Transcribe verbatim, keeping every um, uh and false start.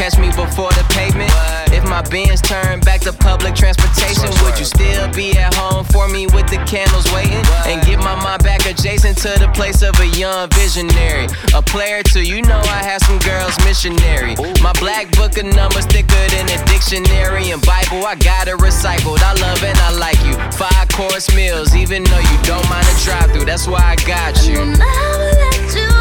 catch me before the pavement. If my Benz turned back to public transportation, would you still be at home for me with the candles waiting? And get my mind back adjacent to the place of a young visionary. A player too, you know I had some girls missionary. My black book of numbers thicker than a dictionary and Bible. I got it recycled. I love and I like you. Five course meals, even though you don't mind a drive through. That's why I got you. And I'll never let you